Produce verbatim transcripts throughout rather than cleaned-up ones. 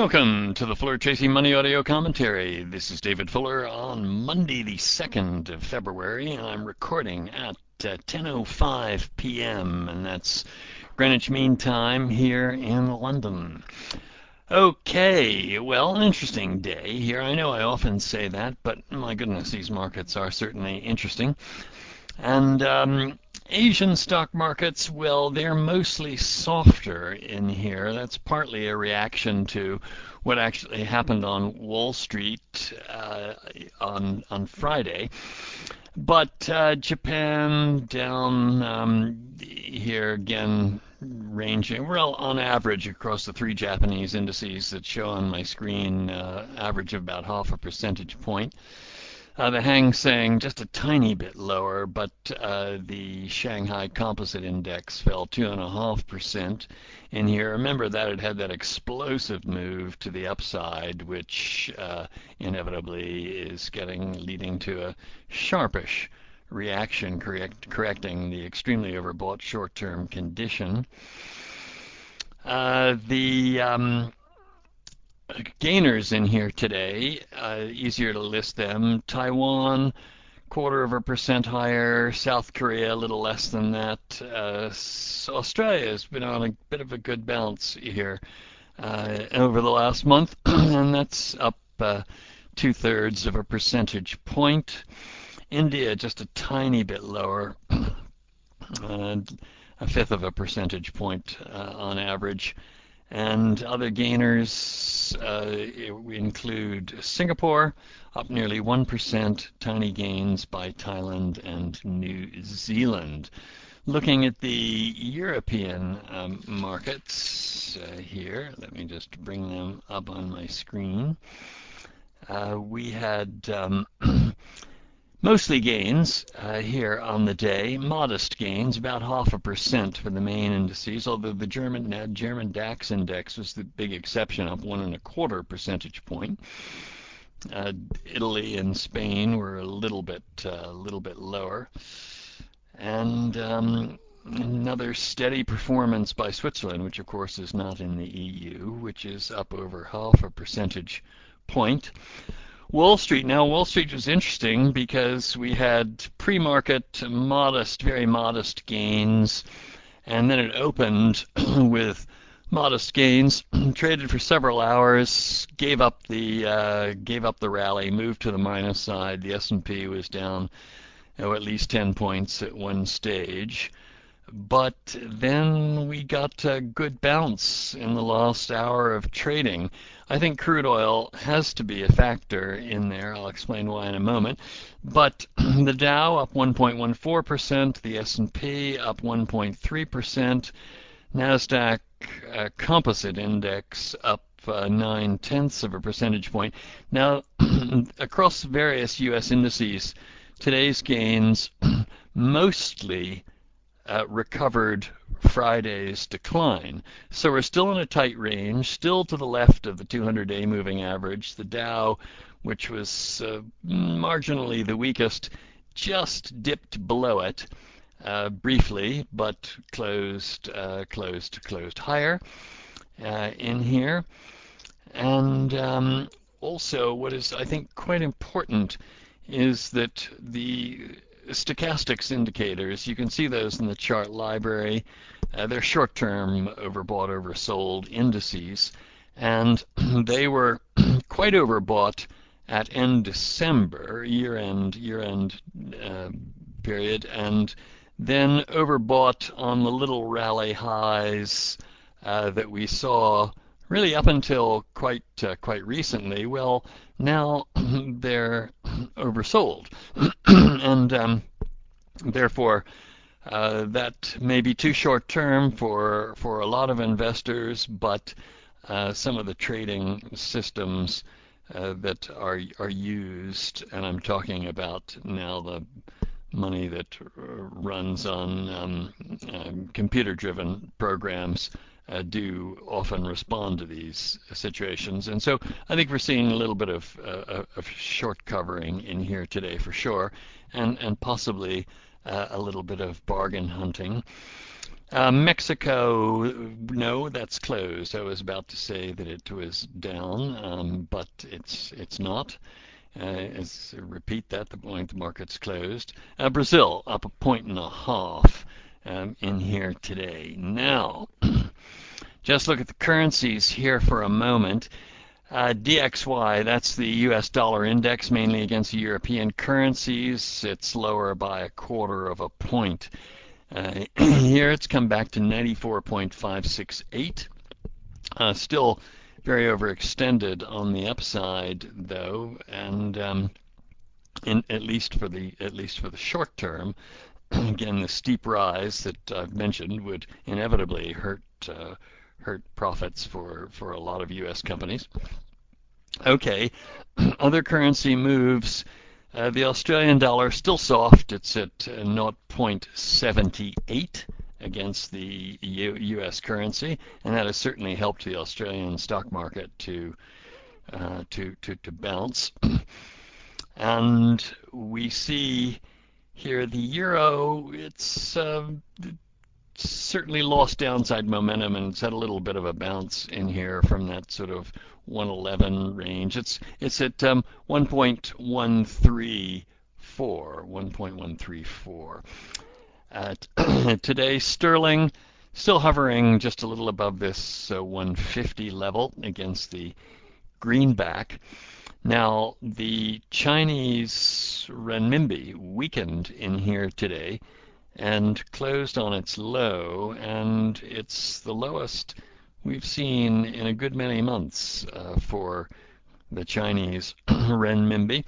Welcome to the Fuller Tracy Money Audio Commentary. This is David Fuller on Monday, the second of February, and I'm recording at uh, ten oh five p m, and that's Greenwich Mean Time here in London. Okay, well, an interesting day here. I know I often say that, but my goodness, these markets are certainly interesting. And um, Asian stock markets, well, they're mostly softer in here. That's partly a reaction to what actually happened on Wall Street uh, on on Friday. But uh, Japan down um, here again, ranging, well, on average across the three Japanese indices that show on my screen, uh, average of about half a percentage point. Uh, the Hang Seng just a tiny bit lower, but uh, the Shanghai Composite Index fell two point five percent in here. Remember that it had that explosive move to the upside, which uh, inevitably is getting leading to a sharpish reaction, correct, correcting the extremely overbought short-term condition. Uh, the um, gainers in here today, uh, easier to list them. Taiwan, quarter of a percent higher. South Korea, a little less than that. Uh, Australia has been on a bit of a good bounce here uh, over the last month, and that's up uh, two thirds of a percentage point. India, just a tiny bit lower, uh, a fifth of a percentage point uh, on average. And other gainers uh, include Singapore, up nearly one percent, tiny gains by Thailand and New Zealand. Looking at the European um, markets uh, here, let me just bring them up on my screen. Uh, we had um, mostly gains uh, here on the day, modest gains, about half a percent for the main indices, although the German uh, German DAX index was the big exception, up one and a quarter percentage point. Uh, Italy and Spain were a little bit a uh, little bit lower, and um, another steady performance by Switzerland, which of course is not in the E U, which is up over half a percentage point. Wall Street. Now, Wall Street was interesting because we had pre-market modest, very modest gains, and then it opened with modest gains, traded for several hours, gave up the uh, gave up the rally, moved to the minus side. The S and P was down, oh, at least ten points at one stage. But then we got a good bounce in the last hour of trading. I think crude oil has to be a factor in there. I'll explain why in a moment. But the Dow up one point one four percent, the S and P up one point three percent, NASDAQ uh, Composite Index up uh, nine tenths of a percentage point. Now, across various U S indices, today's gains mostly Uh, recovered Friday's decline. So we're still in a tight range, still to the left of the two hundred day moving average. The Dow, which was uh, marginally the weakest, just dipped below it uh, briefly, but closed, uh, closed, closed higher uh, in here. And um, also, what is I think quite important is that the stochastics indicators, you can see those in the chart library. Uh, they're short-term overbought, oversold indices, and they were quite overbought at end December, year-end, year-end uh, period, and then overbought on the little rally highs uh, that we saw really up until quite uh, quite recently. Well, now they're oversold, and um, therefore uh, that may be too short term for for a lot of investors, but uh, some of the trading systems uh, that are are used, and I'm talking about now the money that runs on um, uh, computer-driven programs, uh, do often respond to these situations. And so I think we're seeing a little bit of, uh, of short covering in here today for sure, and, and possibly uh, a little bit of bargain hunting. Uh, Mexico, no, that's closed. I was about to say that it was down, um, but it's it's not. Uh, as repeat that, the point the market's closed. Uh, Brazil up a point and a half um, in here today. Now, just look at the currencies here for a moment. Uh, D X Y, that's the U S dollar index, mainly against European currencies. It's lower by a quarter of a point. Uh, here it's come back to ninety-four point five six eight. Uh, still very overextended on the upside, though, and um, in, at least for the at least for the short term. Again, the steep rise that I've mentioned would inevitably hurt uh, hurt profits for for a lot of U S companies. Okay, other currency moves. Uh, the Australian dollar still soft. It's at uh, zero point seven eight against the U- U.S. currency, and that has certainly helped the Australian stock market to uh, to, to to bounce. And we see here the euro. It's uh, certainly lost downside momentum, and it's had a little bit of a bounce in here from that sort of one eleven range. It's it's at um, one point one three four, one point one three four. Uh, today, sterling still hovering just a little above this uh, one fifty level against the greenback. Now, the Chinese renminbi weakened in here today and closed on its low, and it's the lowest we've seen in a good many months uh, for the Chinese renminbi,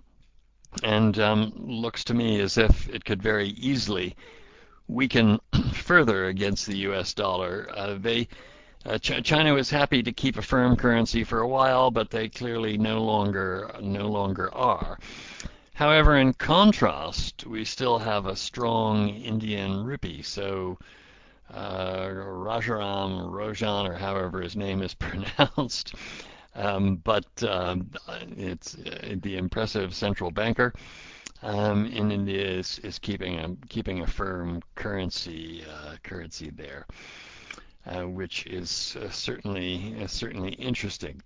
and um, looks to me as if it could very easily weaken further against the U S dollar. Uh, they uh, Ch- China was happy to keep a firm currency for a while, but they clearly no longer no longer are. However, in contrast, we still have a strong Indian rupee. So uh, Rajaram Rojan, or however his name is pronounced, um, but um, it's uh, the impressive central banker um, in India is, is keeping a keeping a firm currency uh, currency there, uh, which is uh, certainly uh, certainly interesting.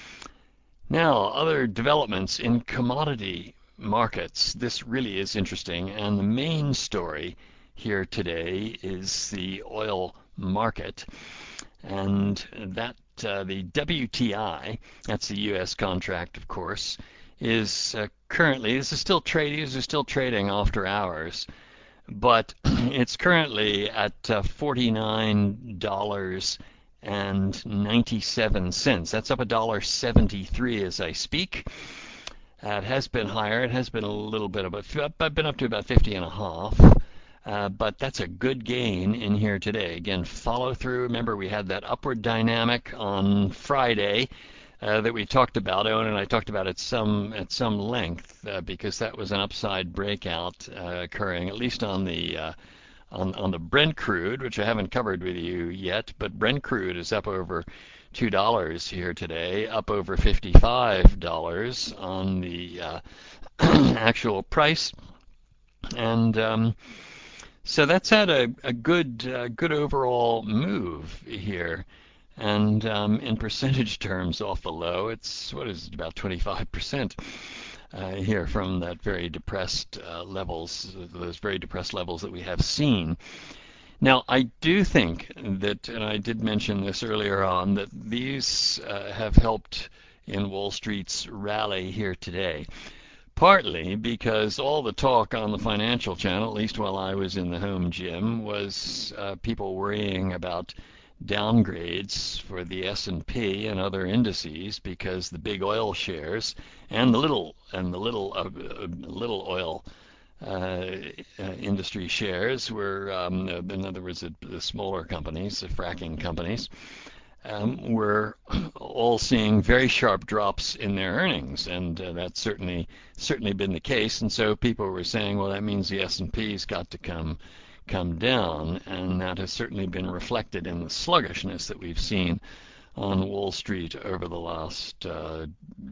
Now, other developments in commodity markets. This really is interesting, and the main story here today is the oil market, and that uh, the W T I, that's the U S contract, of course, is uh, currently, this is still trading, this is still trading after hours, but it's currently at uh, forty-nine dollars and ninety-seven cents. That's up a dollar seventy-three as I speak. Uh, it has been higher. It has been a little bit of a, I've been up to about fifty and a half. Uh, but that's a good gain in here today. Again, follow through. Remember, we had that upward dynamic on Friday uh, that we talked about. Owen and I talked about it some at some length uh, because that was an upside breakout uh, occurring, at least on the uh, on on the Brent crude, which I haven't covered with you yet. But Brent crude is up over two dollars here today, up over fifty-five dollars on the uh, actual price, and um, so that's had a, a good uh, good overall move here. And um, in percentage terms, off the low, it's what is it, about twenty-five percent uh, here from that very depressed uh, levels, those very depressed levels that we have seen. Now, I do think that, and I did mention this earlier on, that these uh, have helped in Wall Street's rally here today. Partly because all the talk on the Financial Channel, at least while I was in the home gym, was uh, people worrying about downgrades for the S and P and other indices because the big oil shares and the little and the little uh, uh, little oil uh, uh, industry shares were, um, in other words, the, the smaller companies, the fracking companies, um, were all seeing very sharp drops in their earnings, and uh, that's certainly certainly been the case. And so people were saying, well, that means the S and P's got to come come down, and that has certainly been reflected in the sluggishness that we've seen on Wall Street over the last uh,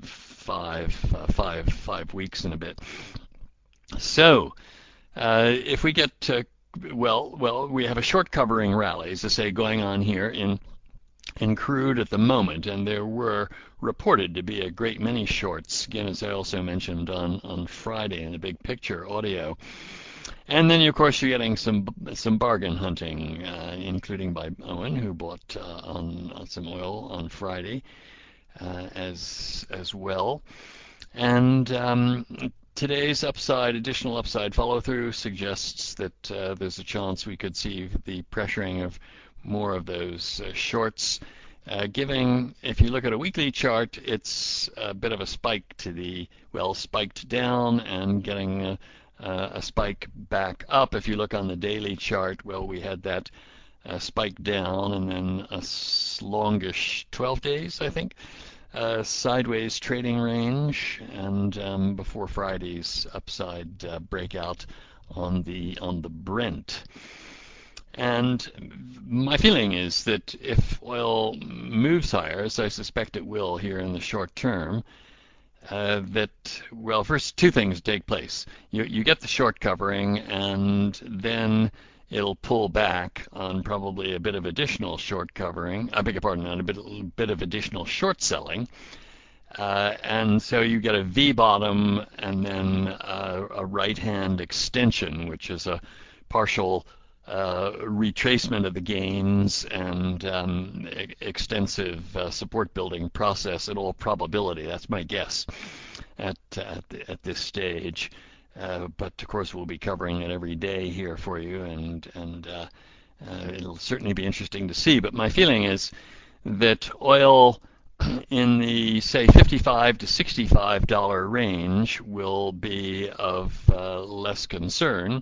five uh, five five weeks and a bit. So uh, if we get uh, well, well, we have a short covering rally, as I say, going on here in in crude at the moment, and there were reported to be a great many shorts, again, as I also mentioned on, on Friday in the big picture audio. And then, of course, you're getting some some bargain hunting, uh, including by Owen, who bought uh, on, on some oil on Friday uh, as as well. And um, today's upside, additional upside follow through suggests that uh, there's a chance we could see the pressuring of more of those uh, shorts, uh, giving, if you look at a weekly chart, it's a bit of a spike to the, well, spiked down and getting a, a spike back up. If you look on the daily chart, well, we had that uh, spike down and then a longish twelve days, I think, uh, sideways trading range, and um, before Friday's upside uh, breakout on the on the Brent. And my feeling is that if oil moves higher, as I suspect it will here in the short term, uh, that, well, first two things take place. You, you get the short covering, and then it'll pull back on probably a bit of additional short covering. I beg your pardon, on a bit, a bit of additional short selling. Uh, and so you get a V bottom and then uh, a right hand extension, which is a partial uh, retracement of the gains and um, e- extensive uh, support building process in all probability. That's my guess at at, the, at this stage. Uh, but of course, we'll be covering it every day here for you, and and uh, uh, it'll certainly be interesting to see. But my feeling is that oil in the, say, fifty-five to sixty-five dollar range will be of uh, less concern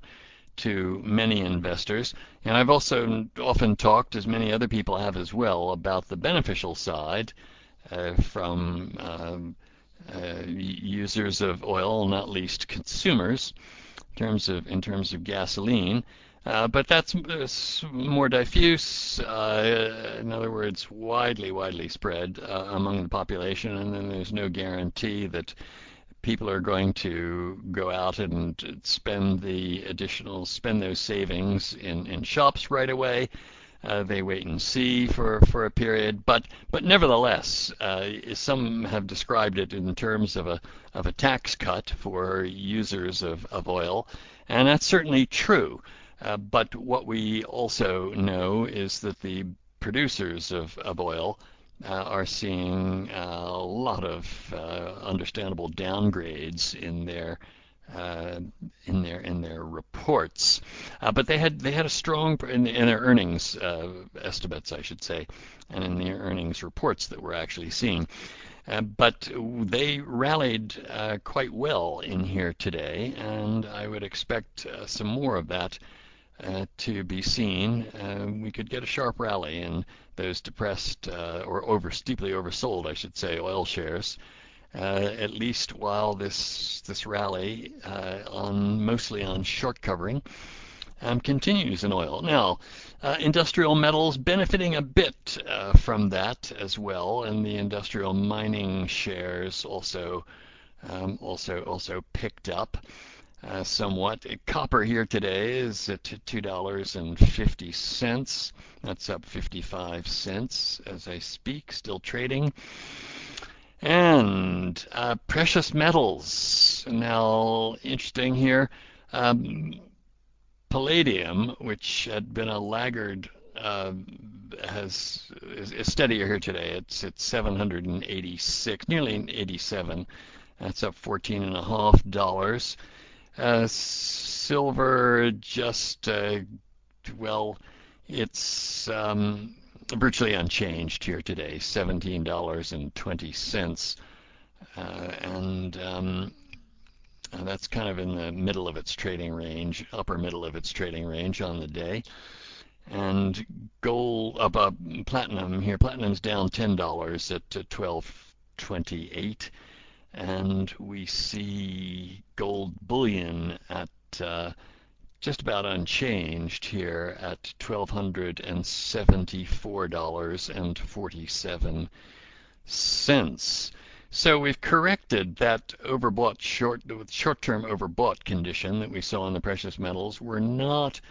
to many investors. And I've also often talked, as many other people have as well, about the beneficial side uh, from um, uh, users of oil, not least consumers, in terms of in terms of gasoline. Uh, but that's uh, more diffuse, uh, in other words, widely, widely spread uh, among the population, and then there's no guarantee that people are going to go out and spend the additional, spend those savings in, in shops right away. Uh, they wait and see for, for a period, but but nevertheless, uh, some have described it in terms of a of a tax cut for users of, of oil, and that's certainly true. Uh, but what we also know is that the producers of, of oil uh, are seeing a lot of uh, understandable downgrades in their uh, in their in their reports. Uh, but they had they had a strong in, in their earnings uh, estimates, I should say, and in their earnings reports that we're actually seeing. Uh, but they rallied uh, quite well in here today, and I would expect uh, some more of that uh, to be seen. Uh, we could get a sharp rally in those depressed uh, or over steeply oversold, I should say, oil shares. Uh, at least while this this rally uh, on mostly on short covering um, continues in oil. Now, uh, industrial metals benefiting a bit uh, from that as well, and the industrial mining shares also um, also also picked up uh, somewhat. Copper here today is at two dollars and fifty cents. That's up fifty-five cents as I speak, still trading. And uh, precious metals. Now, interesting here. Um, palladium, which had been a laggard, uh, has is, is steadier here today. It's at seven hundred eighty-six, nearly eighty-seven. That's up fourteen and a half dollars. Uh, silver just uh, well, it's um, virtually unchanged here today, seventeen dollars and twenty cents, uh, and um, and that's kind of in the middle of its trading range, upper middle of its trading range on the day. And gold, uh, uh, platinum here, platinum's down ten dollars at twelve twenty-eight, and we see gold bullion at uh, just about unchanged here at one thousand two hundred seventy-four dollars and forty-seven cents. So we've corrected that overbought short, short-term overbought condition that we saw in the precious metals. We're not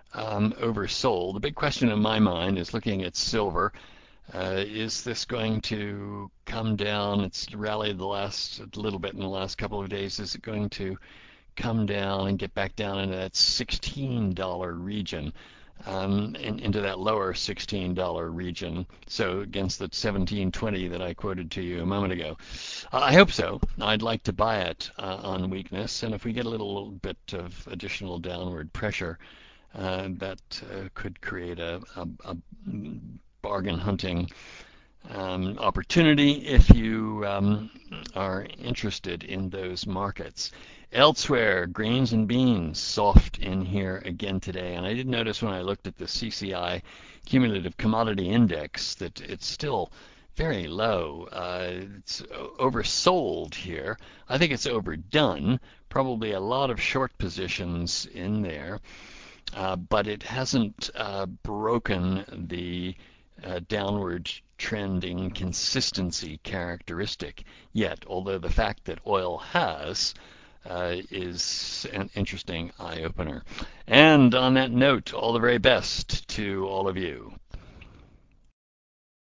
um, oversold. The big question in my mind is looking at silver. Uh, is this going to come down? It's rallied the last a little bit in the last couple of days. Is it going to come down and get back down into that sixteen dollar region, um, in, into that lower sixteen dollar region? So against the seventeen twenty that I quoted to you a moment ago. Uh, I hope so. I'd like to buy it uh, on weakness, and if we get a little bit of additional downward pressure, uh, that uh, could create a, a, a bargain hunting um, opportunity if you um, are interested in those markets. Elsewhere, grains and beans soft in here again today. And I did notice when I looked at the C C I cumulative commodity index that it's still very low. Uh, it's oversold here. I think it's overdone. Probably a lot of short positions in there, uh, but it hasn't uh, broken the uh, downward trending consistency characteristic yet, although the fact that oil has uh, is an interesting eye opener. And on that note, all the very best to all of you.